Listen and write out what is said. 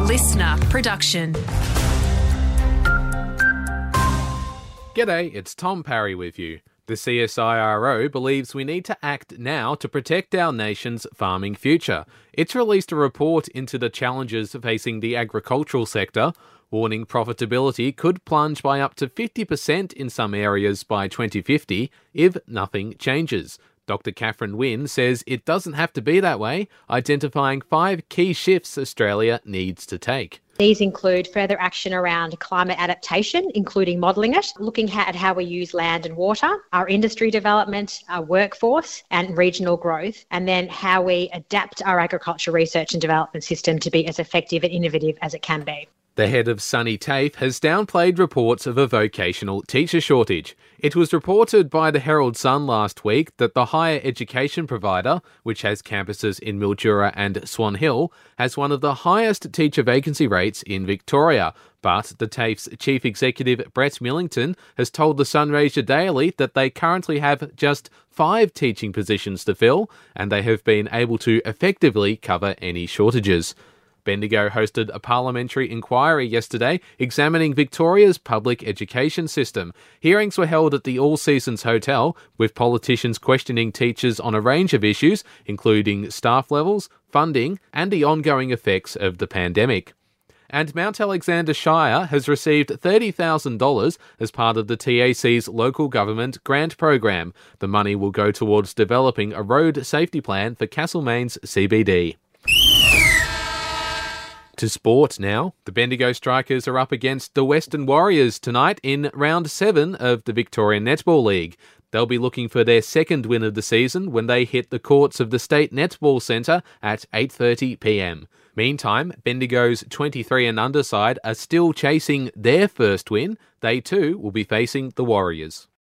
listener production. G'day, it's Tom Parry with you. The CSIRO believes we need to act now to protect our nation's farming future. It's released a report into the challenges facing the agricultural sector, warning profitability could plunge by up to 50% in some areas by 2050 if nothing changes. Dr. Catherine Wynne says it doesn't have to be that way, identifying 5 key shifts Australia needs to take. These include further action around climate adaptation, including modelling it, looking at how we use land and water, our industry development, our workforce and regional growth, and then how we adapt our agriculture research and development system to be as effective and innovative as it can be. The head of SUNY TAFE has downplayed reports of a vocational teacher shortage. It was reported by the Herald Sun last week that the higher education provider, which has campuses in Mildura and Swan Hill, has one of the highest teacher vacancy rates in Victoria. But the TAFE's chief executive, Brett Millington, has told the Sunraysia Daily that they currently have just 5 teaching positions to fill, and they have been able to effectively cover any shortages. Bendigo hosted a parliamentary inquiry yesterday examining Victoria's public education system. Hearings were held at the All Seasons Hotel, with politicians questioning teachers on a range of issues, including staff levels, funding, and the ongoing effects of the pandemic. And Mount Alexander Shire has received $30,000 as part of the TAC's local government grant program. The money will go towards developing a road safety plan for Castlemaine's CBD. To sport now. The Bendigo Strikers are up against the Western Warriors tonight in round 7 of the Victorian Netball League. They'll be looking for their second win of the season when they hit the courts of the State Netball Centre at 8:30pm. Meantime, Bendigo's 23 and under side are still chasing their first win. They too will be facing the Warriors.